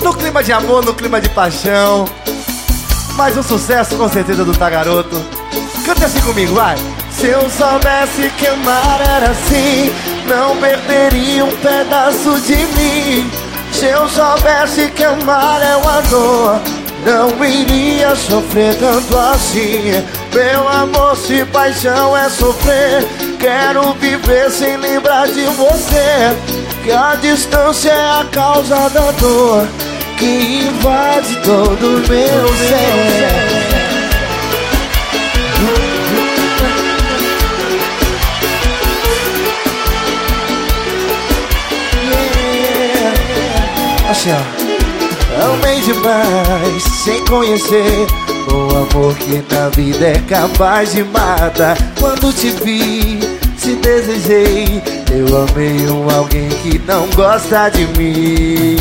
No clima de amor, no clima de paixão. Mais um sucesso com certeza do Tagaroto. Canta assim comigo, vai. Se eu soubesse que amar era assim, não perderia um pedaço de mim. Se eu soubesse que amar é uma dor, não iria sofrer tanto assim. Meu amor, se paixão é sofrer, quero viver sem lembrar de você. Que a distância é a causa da dor que invade todo o meu ser. Assim, ó. Amei demais sem conhecer o amor que na vida é capaz de matar. Quando te vi, te desejei. Eu amei alguém que não gosta de mim.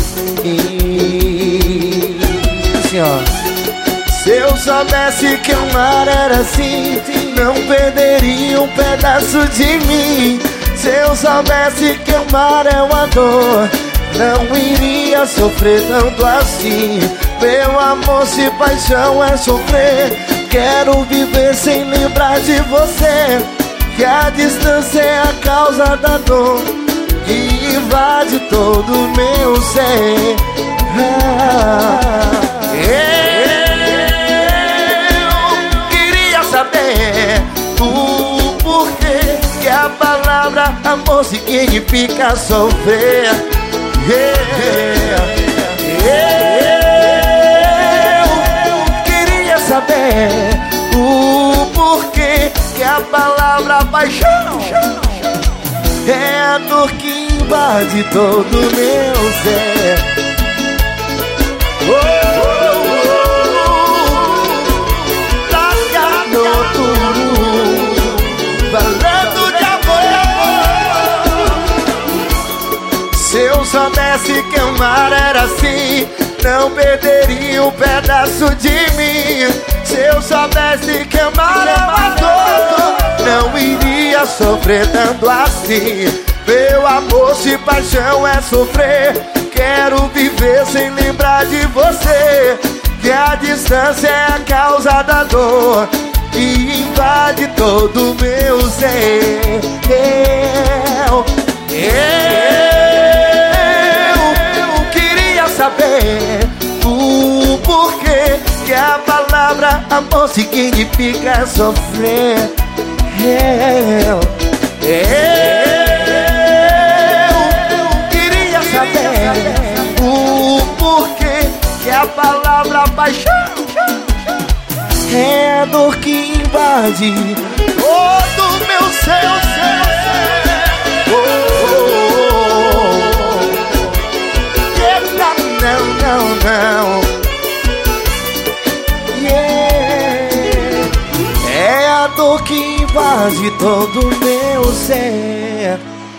Assim, ó. Se eu soubesse que amar era assim, não perderia um pedaço de mim. Se eu soubesse que amar é uma dor, não iria sofrer tanto assim. Meu amor, se paixão é sofrer, quero viver sem lembrar de você. Que a distância é a causa da dor que invade todo o meu ser. Eu queria saber o porquê que a palavra amor significa sofrer. Eu queria saber o porquê que a palavra paixão é a dor que invade todo o meu ser. Tagaroto, falando de amor. Se eu soubesse que amar era assim, não perderia um pedaço de mim. Se eu soubesse que amar é uma dor, não iria sofrer tanto assim. Meu amor, se paixão é sofrer, quero viver sem lembrar de você. Que a distância é a causa da dor que invade todo o meu ser. Eu queria saber o porquê que a palavra amor significa sofrer. Eu queria saber o porquê que a palavra paixão é a dor que invade todo o meu ser. Não. Yeah. É a dor que invade todo o meu ser.